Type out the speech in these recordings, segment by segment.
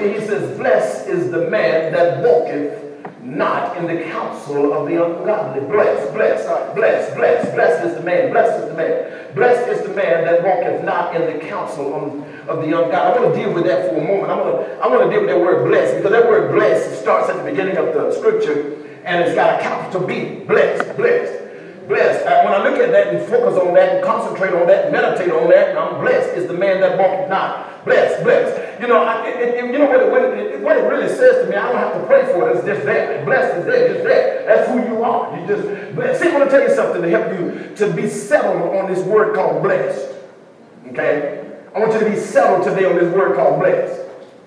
3, he says, blessed is the man that walketh not in the counsel of the ungodly. Blessed is the man, blessed is the man that walketh not in the counsel of the ungodly. I want to deal with that for a moment. I want to deal with that word blessed, because that word blessed starts at the beginning of the scripture, and it's got a capital B. Blessed. When I look at that and focus on that and concentrate on that and meditate on that, I'm blessed is the man that walketh not. Blessed. You know, what it really says to me, I don't have to pray for it. It's just that. Blessed is there, just that. That's who you are. You just blessed. See, I want to tell you something to help you to be settled on this word called blessed. Okay? I want you to be settled today on this word called blessed.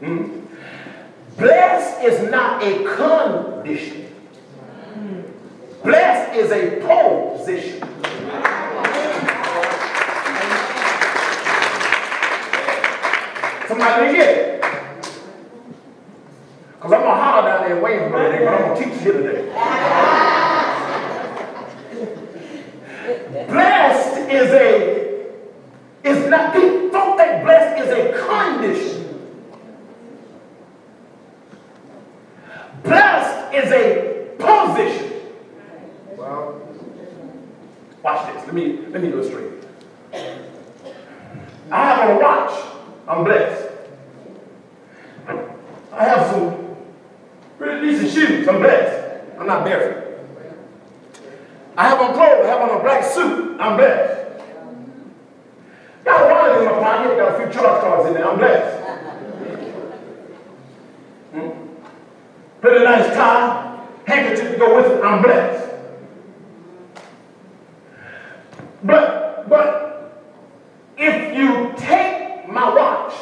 Blessed is not a condition. Blessed is a position. Somebody get it? Because I'm going to holler down there in Waynesboro today, but I'm going to teach you today. Blessed is not, don't think blessed is a condition. Blessed is a position. Watch this. Let me illustrate. I have on a watch. I'm blessed. I have some pretty decent shoes. I'm blessed. I'm not barefoot. I have on clothes. I have on a black suit. I'm blessed. Got a wallet in my pocket. Got a few charge cards in there. I'm blessed. Pretty nice tie. Handkerchief to go with it. I'm blessed. But if you take my watch,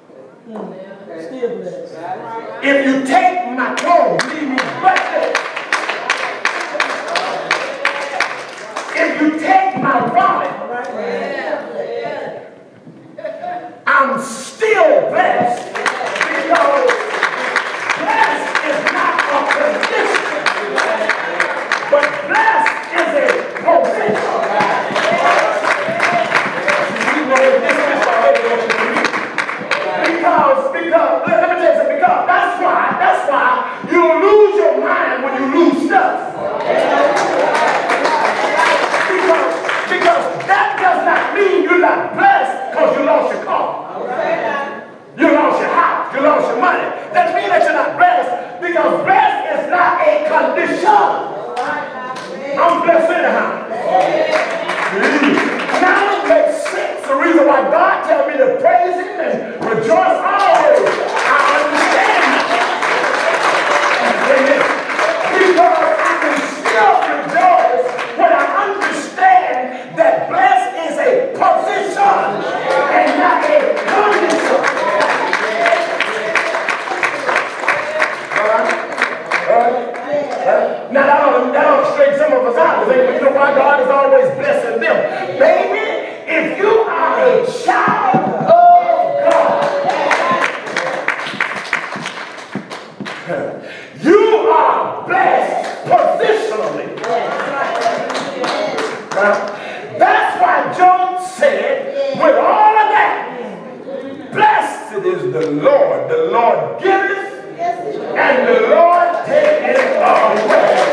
if you take my clothes, leave me blessed. If you take my wallet, I'm still blessed, because blessed is not a condition, but blessed is a position. Because let me tell you something, because that's why you lose your mind when you lose stuff. Because that does not mean you're not blessed because you lost your car. You lost your house, you lost your money. That means that you're not blessed, because blessed is not a condition. I'm blessed anyhow. Now it makes sense. The reason why God tells me to praise him and rejoice always. I understand that. Because I can still rejoice when I understand that blessed is a position and not a condition. Now that'll straighten some of us out. You know why God is always blessing them? Baby, if you are a child of God, you are blessed positionally. That's why Job said, with all of that, blessed is the Lord giveth, and the Lord taketh away.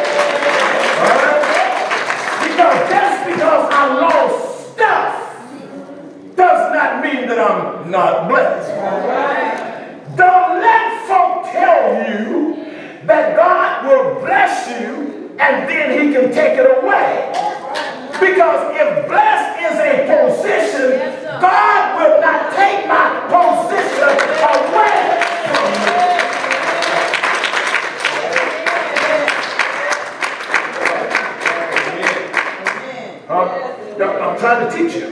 Because I lost stuff does not mean that I'm not blessed. Don't let folk tell you that God will bless you and then he can take it away. Because if blessed is a position, God will not take my position away from me. I'm trying to teach you.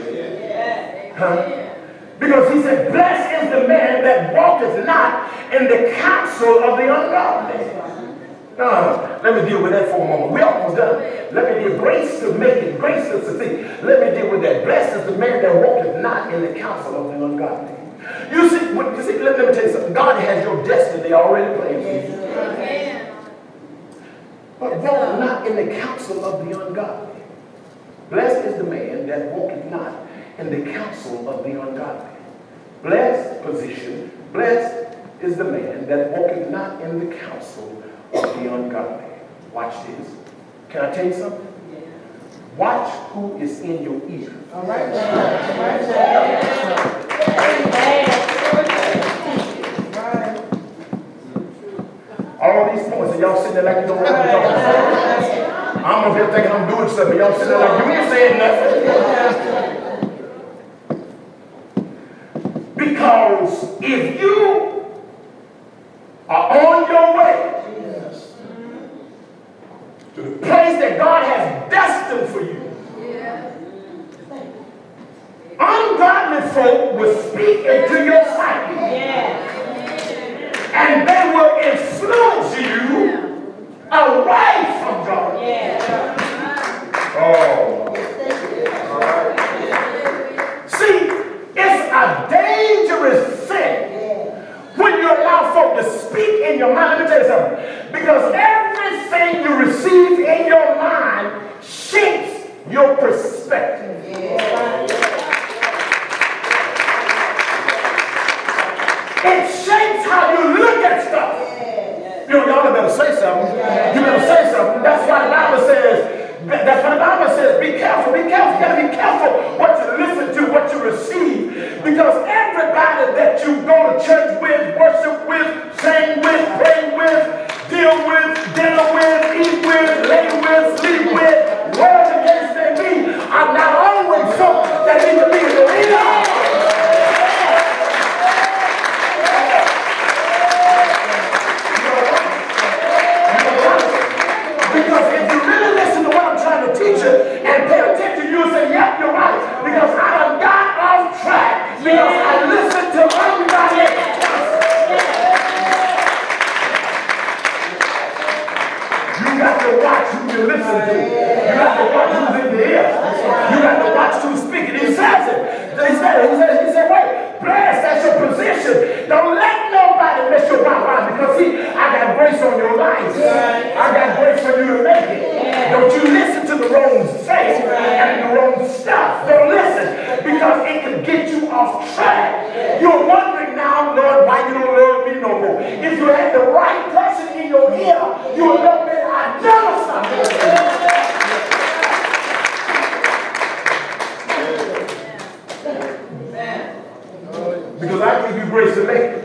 Because he said, blessed is the man that walketh not in the counsel of the ungodly. Let me deal with that for a moment. We're almost done. Let me deal grace to make it, grace to succeed. Let me deal with that. Blessed is the man that walketh not in the counsel of the ungodly. You see, let me tell you something. God has your destiny already planned for you. But walk not in the counsel of the ungodly. Blessed is the man that walketh not in the counsel of the ungodly. Blessed position. Blessed is the man that walketh not in the counsel of the ungodly. Watch this. Can I tell you something? Watch who is in your ear. All right. All these points, and y'all sitting there like you don't know what I'm talking about. I'm up here thinking I'm doing something. Y'all sitting there like you ain't saying nothing. Because if you are on your way to the place that God has destined for you, ungodly folk will speak into your psyche. And they will influence you away from God. Oh. See, it's a dangerous thing when you allow folk to speak in your mind. Let me tell you something. Because everything you receive in your mind shapes your perspective. It shapes how you look at stuff. You know, y'all better say something. You better say something. That's why the Bible says, be careful, be careful. You gotta be careful what you listen to, what you receive. Because everybody that you go to church with, worship with, sing with, pray with, deal with, dinner with, eat with, lay with, sleep with, whatever the case may be, are not always folk that need to be in the leader. Because if you really listen to what I'm trying to teach you and pay attention, you'll say, yep, you're right. Because I done got off track. Because I listened to ungodly. You got to watch who you listen to. You got to watch who's in the ear. You got to watch who's speaking. He says it. He said, wait, bless, that's your position. Don't let nobody mess your mind. Because see, I got grace on your life. I got grace for you to make it. Don't you listen to the wrong thing and the wrong stuff. Don't listen, because it can get you off track. You're wondering now, Lord, why you don't love me no more. If you had the right person in your ear, you would know that I never stop. Because I give you grace to make it.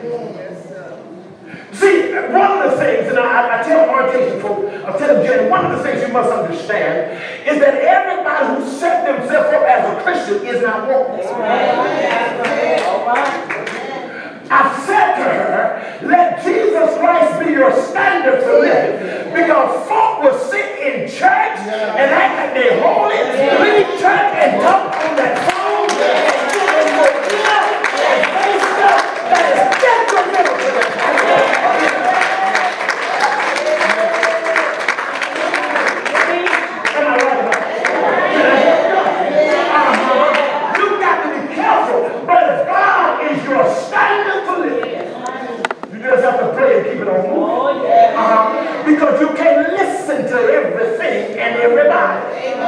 See, one of the things, and I tell orientation folks, I tell them, Jenny, one of the things you must understand is that everybody who set themselves up as a Christian is not walking. I said to her, let Jesus Christ be your standard for living. Because folk will sit in church and act like they're holy, leave church and talk on that phone and get in your ear and say stuff that is detrimental to the because you can't listen to everything and everybody.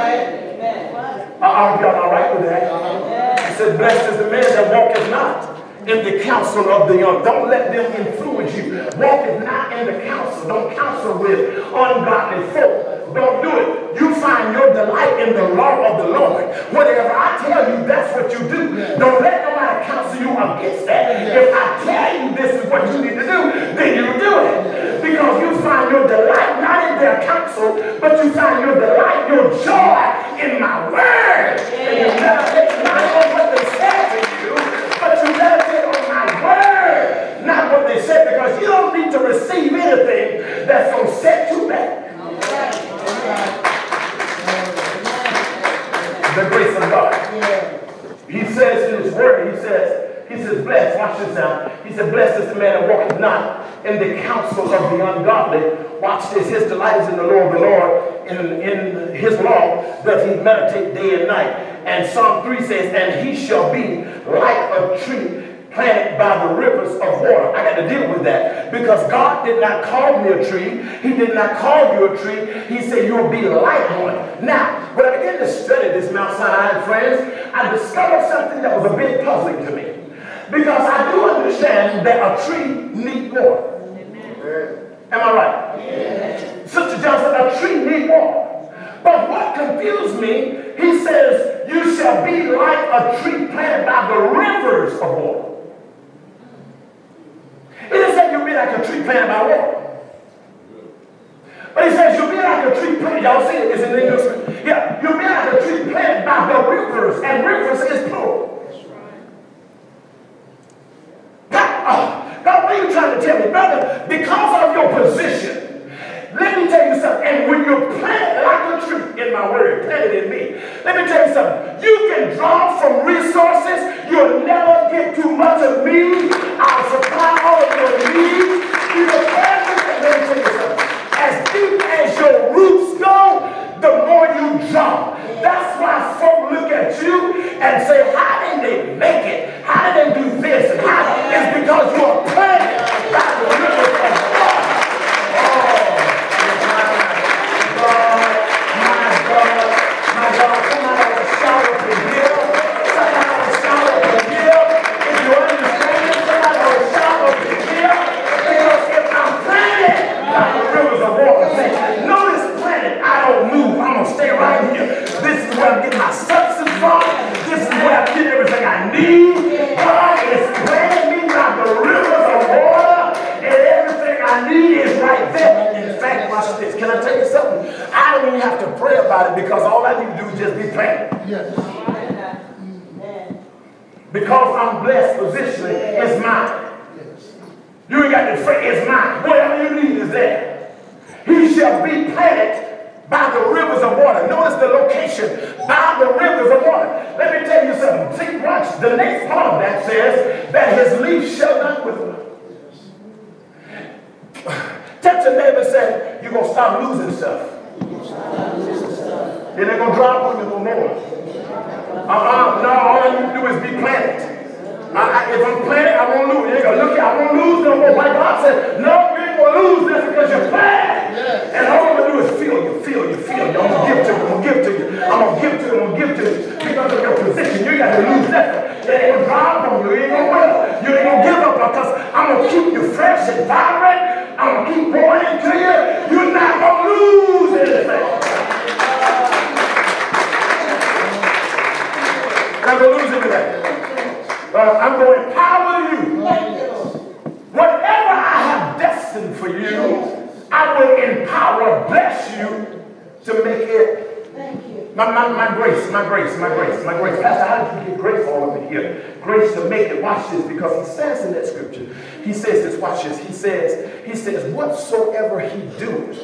Are y'all all right with that? He said, blessed is the man that walketh not in the counsel of the young. Don't let them influence you. Walketh not in the counsel. Don't counsel with ungodly folk. Don't do it. You find your delight in the law of the Lord. Whatever I tell you, that's what you do. Don't let nobody counsel you against that. If I tell you this is what you need to do, then you do it. Because you find your delight not in their counsel, but you find your delight, your joy in my word. And you meditate not on what they said to you, but you meditate on my word, not what they said, because you don't need to receive anything that's going to set you back. The grace of God. He says in his word, he says, blessed, watch this now. He said, blessed is the man that walketh not in the counsel of the ungodly. Watch this. His delight is in the law of the Lord. In his law does he meditate day and night. And Psalm 3 says, and he shall be like a tree planted by the rivers of water. I got to deal with that because God did not call me a tree. He did not call you a tree. He said you'll be like one. Now, when I began to study this Mount Sinai, friends, I discovered something that was a bit puzzling to me. Because I do understand that a tree needs water. Am I right? Yes. Sister Johnson, a tree needs water. But what confused me, he says, you shall be like a tree planted by the rivers of water. He didn't say you'll be like a tree planted by water. But he says you'll be like a tree planted. Y'all see it? It's in the English. Yeah, you'll be like a tree planted by the rivers. And rivers is plural. God, what are you trying to tell me? Brother, because of your position, let me tell you something. And when you're planted like a tree, in my word, planted in me, let me tell you something. You can draw from resources. You'll never get too much of me. I'll supply all of your needs. You know, let me tell you something. As deep as your roots go, the more you draw. That's why folk look at you and say, how did they make it? How did they do this? And how? It's because you are planted by the rivers of water. My God, come out of the shower to give. Come out of the shower to give. If you understand it, come out of the shower to give. Because if I'm planted by the rivers of water, say, notice planted, I don't move. I'm going to stay right here. This is where I'm getting my substance from. This is where I get everything I need. God is planting me by the rivers of water, and everything I need is right there. In fact, watch this. Can I tell you something? I don't even have to pray about it because all I need to do is just be planted. Yes. Because I'm blessed positionally, it's mine. You ain't got to pray, it's mine. Whatever you need is there. He shall be planted by the rivers of water. Notice the location, by the rivers of water. Let me tell you something. See, watch, the next part of that says that his leaf shall not wither. Touch your neighbor and say, you're going to stop losing stuff. It ain't going to drop on you no more. No, all I need to do is be planted. If I'm planted, I won't lose. You ain't going to look at I won't lose no more. Like God said, no, you ain't going to lose this because you're planted. And all I'm going to do is feel you. I'm going to give to you. I'm going to give to you. Because of your position, you got to lose that. It ain't going to drop on you. You ain't going to win. You ain't going to give up because I'm going to keep you fresh and vibrant. I'm going to keep pouring into you. You're not going to lose anything. I'm going to lose anything. I'm going to empower you. Whatever I have destined for you, I will empower, bless you to make it. My grace. Pastor, how did you get grace all over here? Grace to make it. Watch this, because he says in that scripture, he says this, watch this. He says, whatsoever he doeth.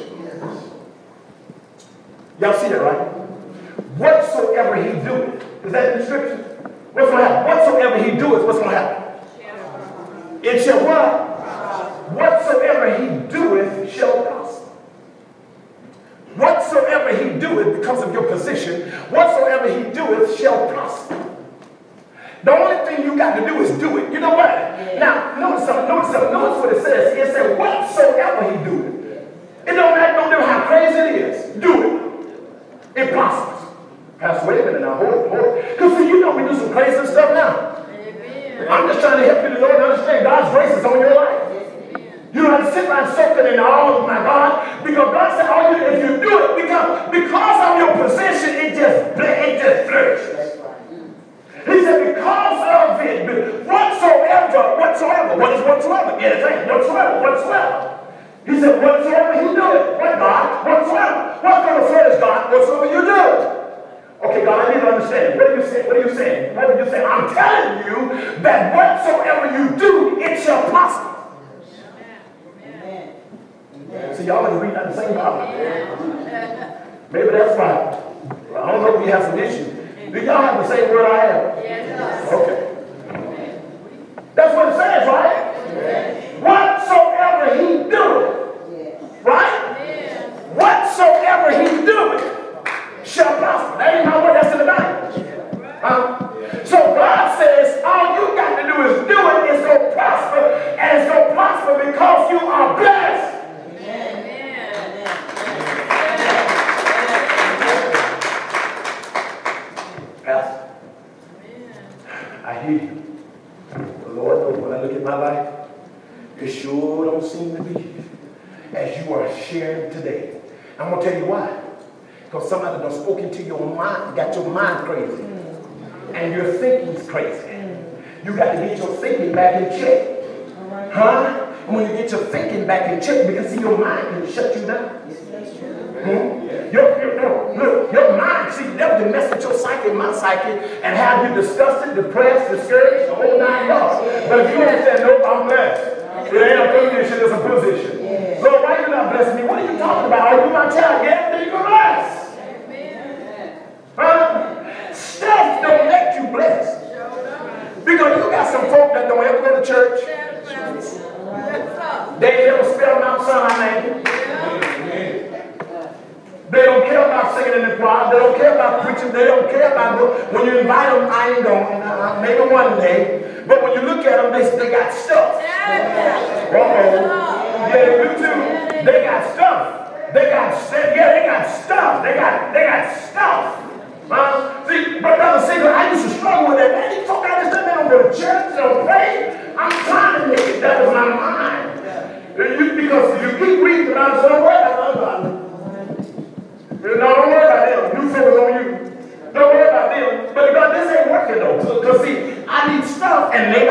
Y'all see that, right? Whatsoever he doeth. Is that in the scripture? What's going to happen? Whatsoever he doeth, what's going to happen? It shall what? Whatsoever he doeth shall prosper. Whatsoever he doeth, because of your position, whatsoever he doeth shall prosper. The only thing you got to do is do it. You know what? Now, notice what it says. It says, whatsoever he doeth. It don't matter how crazy it is. Do it. It prospers. Pastor, wait a minute now. Hold it. Because see, you know we do some crazy stuff now. I'm just trying to help you to know and understand God's grace is on your life. You don't have to sit around soaking in all of my God, because God said, if you do it, because of your position, it just flourishes. He said, because of it, whatsoever. What is whatsoever? Anything, whatsoever. He said, whatsoever he do it. What, God? Whatsoever. What's going to flourish, God? Whatsoever you do. Okay, God, I need to understand. What are you saying? I'm telling you that whatsoever you do, it shall prosper. So y'all can read that the same Bible. Maybe that's right. I don't know if we have some issues. Do y'all have the same word I have? Yes. Okay. That's what it says, right? Yes. Whatsoever he doeth, right? Yes. Whatsoever he doeth shall prosper. That ain't my word, that's in the Bible. So God says all you got to do is do it, it's going to prosper, and it's going to prosper because you are blessed. I hear you. The Lord It sure don't seem to be as you are sharing today. I'm going to tell you why. Because somebody done spoken to your mind, got your mind crazy. And your thinking's crazy. You got to get your thinking back in check. Huh? And when you get your thinking back in check, because see, your mind can shut you down. Your mind, see, the devil can mess with your psyche, my psyche, and have you disgusted, depressed, discouraged, the whole 9 yards. But if you understand, nope, I'm blessed. It ain't a condition, it's a position. Lord, why you not blessing me? What are you talking about? Are you my child? Yeah, then you're blessed. Huh? Stuff don't make you blessed. Because you got some folk that don't ever go to church. They never spell Mount Sinai name. They don't care about singing in the choir. They don't care about preaching. They don't care about when you invite them. I ain't going. Maybe one day. But when you look at them, they got stuff. Yeah, they do too. They got stuff. They got stuff. They got stuff. See, brother Siegler, I used to struggle with that. Man, these folk out there, they don't go to church, they don't pray. I'm trying to make it. That was my mind. Because you keep reading about it, so don't worry about it. No, don't worry about them. You focus on you. Don't worry about them. But God, this ain't working though. Because see, I need stuff and they